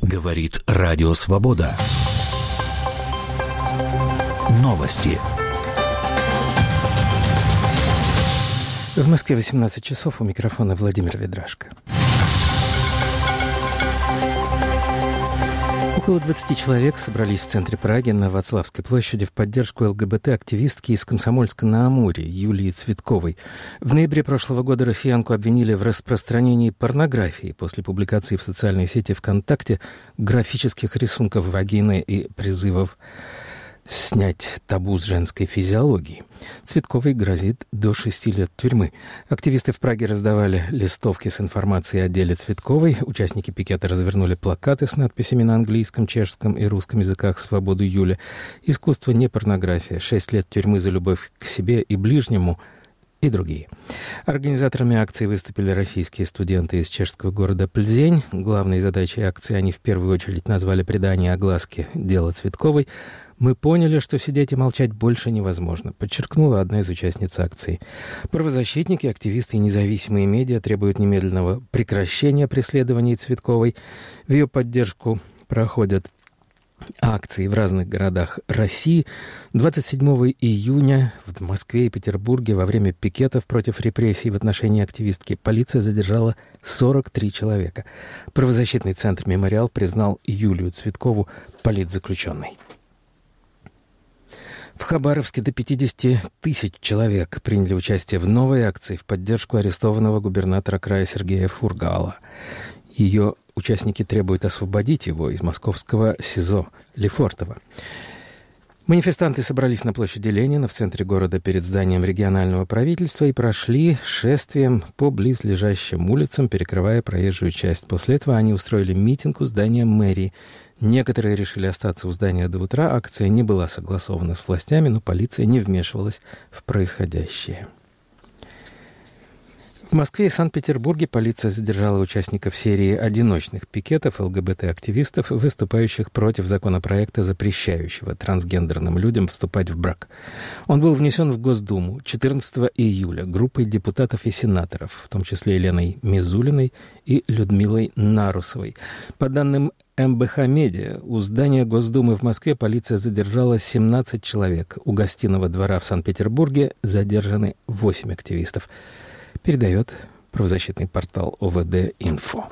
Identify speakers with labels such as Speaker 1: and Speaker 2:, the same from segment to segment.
Speaker 1: Говорит Радио Свобода. Новости.
Speaker 2: В Москве 18 часов. У микрофона Владимир Ведрашко. Около 20 человек собрались в центре Праги на Вацлавской площади в поддержку ЛГБТ-активистки из Комсомольска-на-Амуре Юлии Цветковой. В ноябре прошлого года россиянку обвинили в распространении порнографии после публикации в социальной сети ВКонтакте графических рисунков вагины и призывов снять табу с женской физиологии. Цветковой грозит до 6 лет тюрьмы. Активисты в Праге раздавали листовки с информацией о деле Цветковой. Участники пикета развернули плакаты с надписями на английском, чешском и русском языках «Свободу Юли». Искусство не порнография. 6 лет тюрьмы за любовь к себе и ближнему и другие. Организаторами акции выступили российские студенты из чешского города Плзень. Главной задачей акции они в первую очередь назвали придание огласке дела Цветковой. «Мы поняли, что сидеть и молчать больше невозможно», подчеркнула одна из участниц акции. Правозащитники, активисты и независимые медиа требуют немедленного прекращения преследований Цветковой. В ее поддержку проходят акции в разных городах России. 27 июня в Москве и Петербурге во время пикетов против репрессий в отношении активистки полиция задержала 43 человека. Правозащитный центр «Мемориал» признал Юлию Цветкову политзаключенной. В Хабаровске до 50 тысяч человек приняли участие в новой акции в поддержку арестованного губернатора края Сергея Фургала. Ее участники требуют освободить его из московского СИЗО Лефортово. Манифестанты собрались на площади Ленина в центре города перед зданием регионального правительства и прошли шествием по близлежащим улицам, перекрывая проезжую часть. После этого они устроили митинг у здания мэрии. Некоторые решили остаться у здания до утра. Акция не была согласована с властями, но полиция не вмешивалась в происходящее. В Москве и Санкт-Петербурге полиция задержала участников серии одиночных пикетов ЛГБТ-активистов, выступающих против законопроекта, запрещающего трансгендерным людям вступать в брак. Он был внесен в Госдуму 14 июля группой депутатов и сенаторов, в том числе Еленой Мизулиной и Людмилой Нарусовой. По данным МБХ Медиа, у здания Госдумы в Москве полиция задержала 17 человек. У Гостиного двора в Санкт-Петербурге задержаны 8 активистов. Передает правозащитный портал ОВД-Инфо.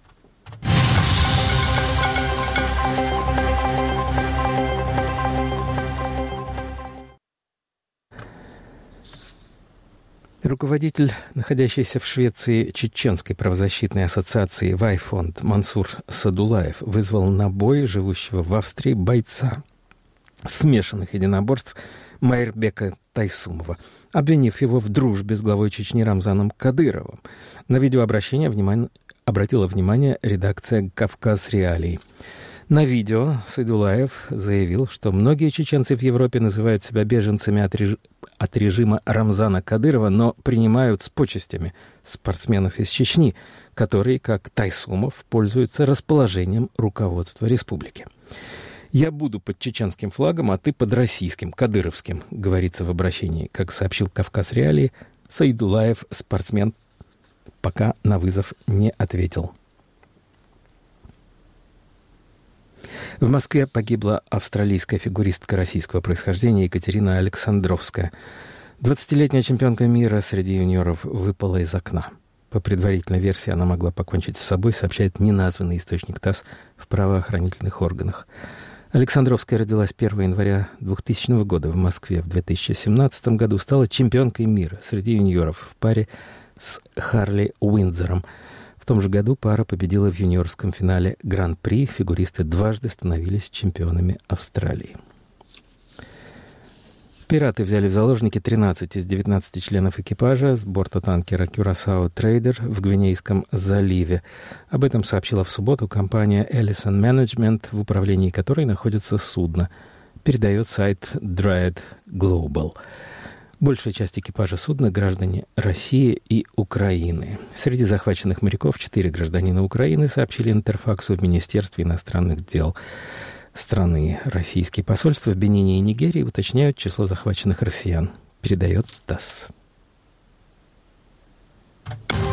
Speaker 2: Руководитель, находящийся в Швеции Чеченской правозащитной ассоциации «Вайфонд» Мансур Садулаев вызвал на бой живущего в Австрии бойца смешанных единоборств Майрбека Тайсумова, обвинив его в дружбе с главой Чечни Рамзаном Кадыровым. На видеообращение обратила внимание редакция «Кавказ Реалий». На видео Сайдулаев заявил, что многие чеченцы в Европе называют себя беженцами от режима Рамзана Кадырова, но принимают с почестями спортсменов из Чечни, которые, как Тайсумов, пользуются расположением руководства республики. «Я буду под чеченским флагом, а ты под российским, кадыровским», говорится в обращении. Как сообщил «Кавказ Реалии», Сайдулаев, спортсмен, пока на вызов не ответил. В Москве погибла австралийская фигуристка российского происхождения Екатерина Александровская. 20-летняя чемпионка мира среди юниоров выпала из окна. По предварительной версии, она могла покончить с собой, сообщает неназванный источник ТАСС в правоохранительных органах. Александровская родилась 1 января 2000 года в Москве. В 2017 году стала чемпионкой мира среди юниоров в паре с Харли Уиндзором. В том же году пара победила в юниорском финале Гран-при. Фигуристы дважды становились чемпионами Австралии. Пираты взяли в заложники 13 из 19 членов экипажа с борта танкера «Кюрасао Трейдер» в Гвинейском заливе. Об этом сообщила в субботу компания Ellison Management, в управлении которой находится судно. Передает сайт Dryad Global. Большая часть экипажа судна — граждане России и Украины. Среди захваченных моряков 4 гражданина Украины, сообщили Интерфаксу в Министерстве иностранных дел страны. Российские посольства в Бенине и Нигерии уточняют число захваченных россиян. Передает ТАСС.